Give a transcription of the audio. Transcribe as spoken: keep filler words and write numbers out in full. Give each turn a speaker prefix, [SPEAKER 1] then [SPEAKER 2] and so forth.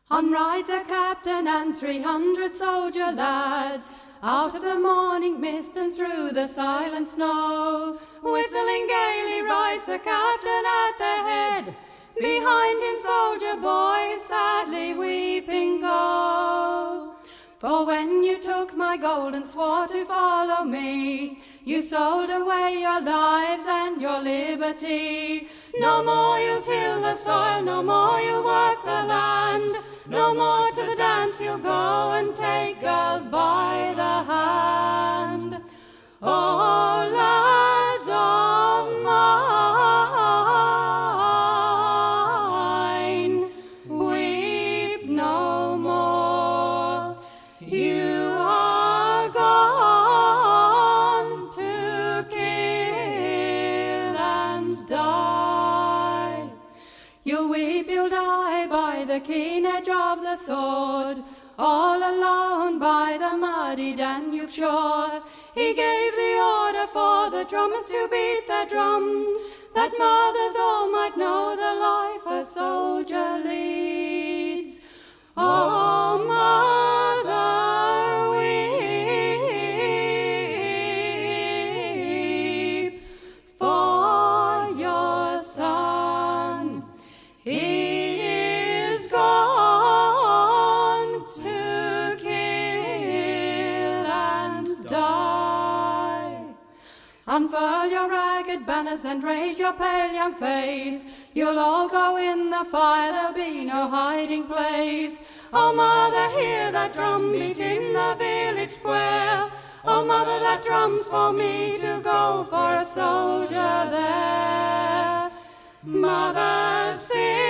[SPEAKER 1] On rides a captain and three hundred soldier lads, out of the morning mist and through the silent snow. Whistling gaily rides the captain at their head, behind him soldier boys sadly weeping go. For when you took my gold and swore to follow me, you sold away your lives and your liberty. No more you'll till the soil, no more you'll work the land, no more to the dance you'll go and take girls by the hand. Oh, lads of mine, weep no more. You are gone to kill and die. You'll weep, you'll die by the keen edge of the sword, all alone by the muddy Danube shore. He gave the order for the drummers to beat their drums, that mothers all might know the life a soldier leads. Oh, mother, weep for your son. He is gone to kill and die. Unfurl your ragged banners and raise your pale young face. You'll all go in the fire, there'll be no hiding place. Oh, mother, hear that drum beat in the village square. Oh, mother, that drum's for me to go for a soldier there. Mother, sing.